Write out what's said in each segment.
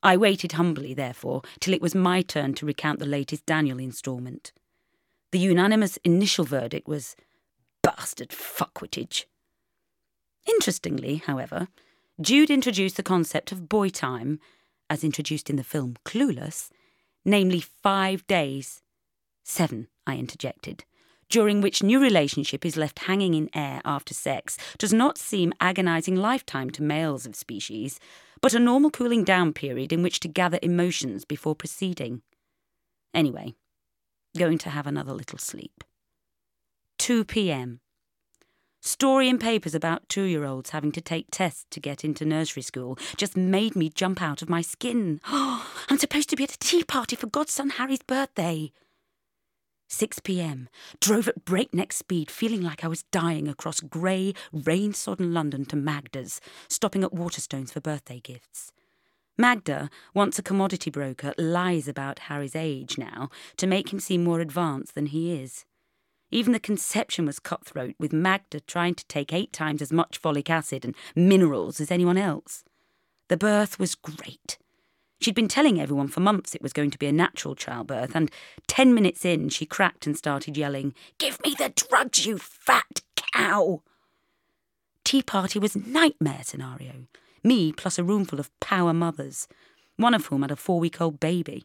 I waited humbly, therefore, till it was my turn to recount the latest Daniel instalment. The unanimous initial verdict was, "Bastard fuckwittage." Interestingly, however, Jude introduced the concept of boy time, as introduced in the film Clueless, namely 5 days. 7, I interjected, during which new relationship is left hanging in air after sex does not seem agonising lifetime to males of species, but a normal cooling down period in which to gather emotions before proceeding. Anyway, going to have another little sleep. 2 p.m. Story in papers about 2-year-olds having to take tests to get into nursery school just made me jump out of my skin. Oh, I'm supposed to be at a tea party for godson Harry's birthday. 6 p.m. Drove at breakneck speed, feeling like I was dying across grey, rain-sodden London to Magda's, stopping at Waterstones for birthday gifts. Magda, once a commodity broker, lies about Harry's age now to make him seem more advanced than he is. Even the conception was cutthroat, with Magda trying to take 8 times as much folic acid and minerals as anyone else. The birth was great. She'd been telling everyone for months it was going to be a natural childbirth, and 10 minutes in she cracked and started yelling, "Give me the drugs, you fat cow!" Tea party was nightmare scenario. Me plus a roomful of power mothers, one of whom had a 4-week-old baby.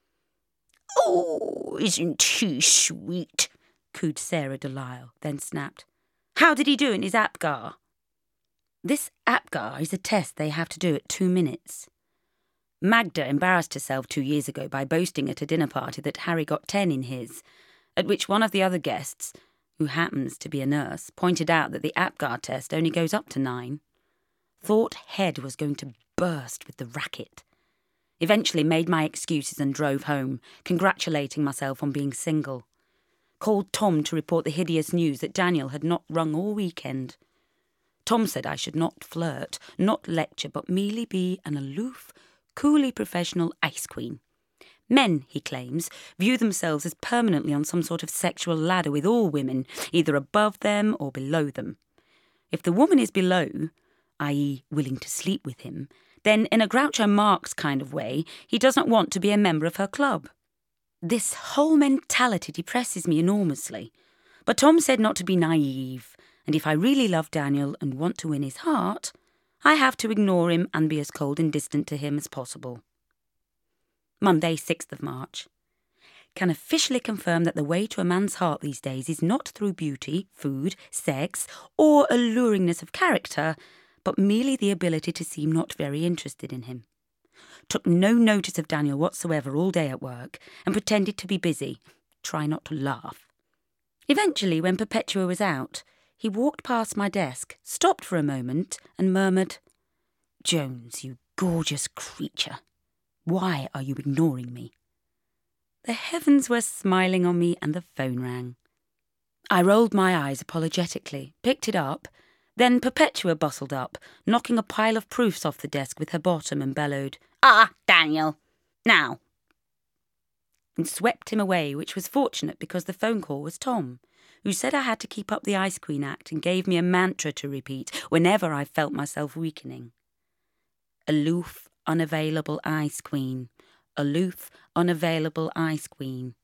"Oh, isn't he sweet?" cooed Sarah Delisle, then snapped, "How did he do in his APGAR?" This APGAR is a test they have to do at 2 minutes. Magda embarrassed herself 2 years ago by boasting at a dinner party that Harry got 10 in his, at which one of the other guests, who happens to be a nurse, pointed out that the APGAR test only goes up to 9. Thought head was going to burst with the racket. Eventually made my excuses and drove home, congratulating myself on being single. Called Tom to report the hideous news that Daniel had not rung all weekend. Tom said I should not flirt, not lecture, but merely be an aloof, coolly professional ice queen. Men, he claims, view themselves as permanently on some sort of sexual ladder with all women, either above them or below them. If the woman is below, i.e. willing to sleep with him, then in a Groucho Marx kind of way, he does not want to be a member of her club. This whole mentality depresses me enormously. But Tom said not to be naive, and if I really love Daniel and want to win his heart, I have to ignore him and be as cold and distant to him as possible. Monday, 6th of March. Can officially confirm that the way to a man's heart these days is not through beauty, food, sex, or alluringness of character, but merely the ability to seem not very interested in him. Took no notice of Daniel whatsoever all day at work, and pretended to be busy. Try not to laugh. Eventually, when Perpetua was out, he walked past my desk, stopped for a moment, and murmured, "Jones, you gorgeous creature. Why are you ignoring me?" The heavens were smiling on me, and the phone rang. I rolled my eyes apologetically, picked it up. Then Perpetua bustled up, knocking a pile of proofs off the desk with her bottom, and bellowed, "Ah, Daniel, now," and swept him away, which was fortunate because the phone call was Tom, who said I had to keep up the Ice Queen act and gave me a mantra to repeat whenever I felt myself weakening. Aloof, unavailable Ice Queen. Aloof, unavailable Ice Queen.